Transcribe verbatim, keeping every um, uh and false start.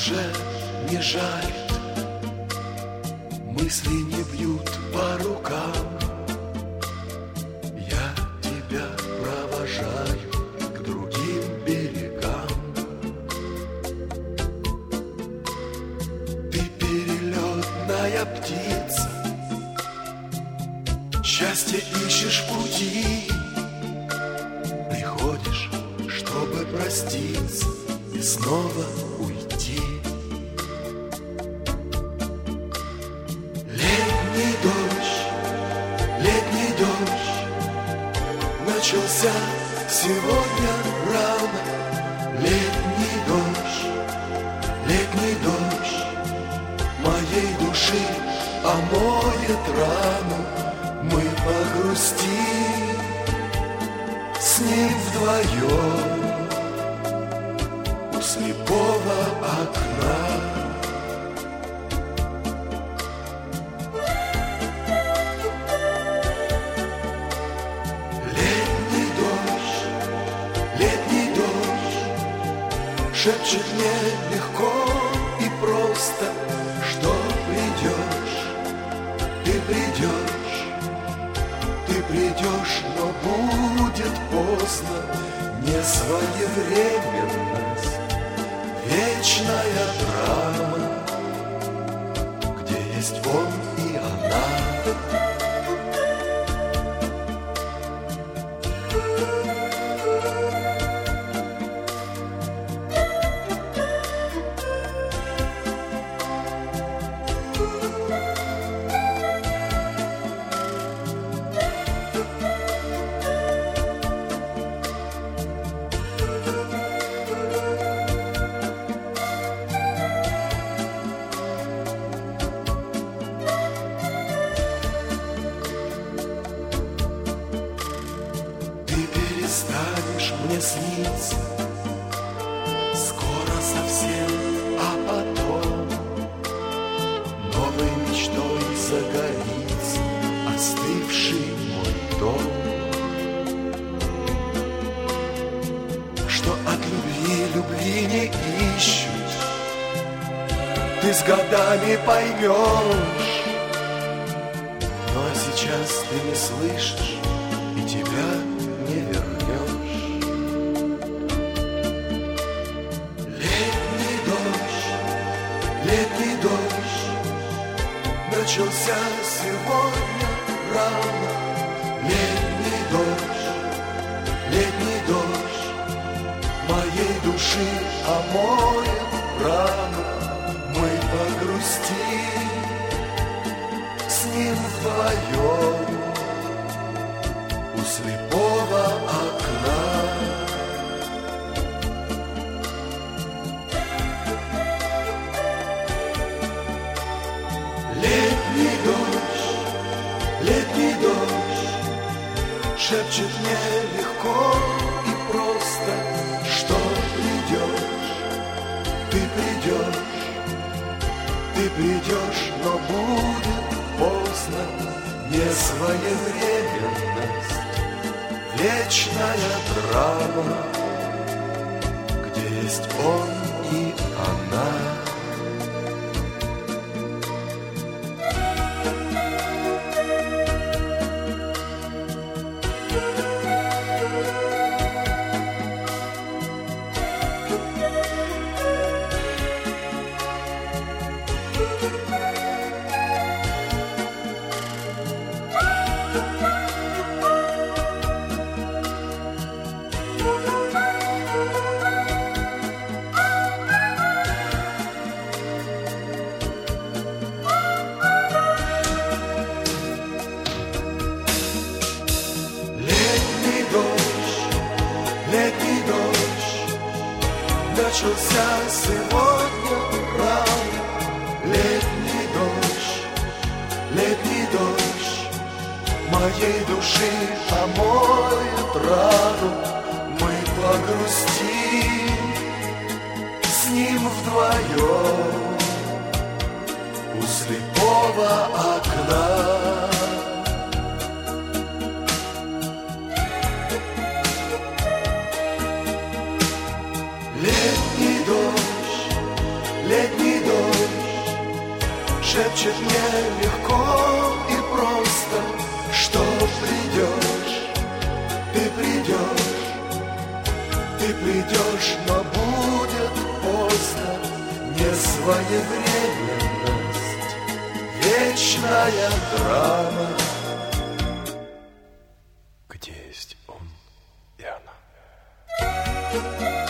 уже не жалит, мысли не бьют по рукам. Я тебя провожаю к другим берегам. Ты перелетная птица, счастье ищешь пути. Приходишь, чтобы проститься и снова уйти. Летний дождь, летний дождь начался сегодня рано. Летний дождь, летний дождь моей души омоет рану. Мы погрустим с ним вдвоем у слепого окна. Летний дождь, летний дождь шепчет мне легко и просто, что придешь, ты придешь, ты придешь, но будет поздно. Несвоевременность, вечная драма, где есть он и она. Станешь мне сниться скоро совсем, а потом новой мечтой загорится остывший мой дом. Что от любви любви не ищут, ты с годами поймешь. Ну а сейчас ты не слышишь, и тебя не вернешь. Летний дождь, летний дождь начался сегодня рано. Летний дождь, летний дождь моей души омоет рану. Мы погрустим с ним вдвоем у слепого окна. Летний дождь, летний дождь шепчет мне легко и просто, что придешь, ты придешь, ты придешь, но будет поздно. Несвоевременность, вечная драма, где есть он и она. Летний дождь начался сегодня рано. Летний дождь, летний дождь моей души омоет рану. Мы погрустим с ним вдвоем у слепого окна. Летний шепчет мне легко и просто, что придешь, ты придешь, ты придешь, но будет поздно. Несвоевременность, вечная драма. Где есть он и она?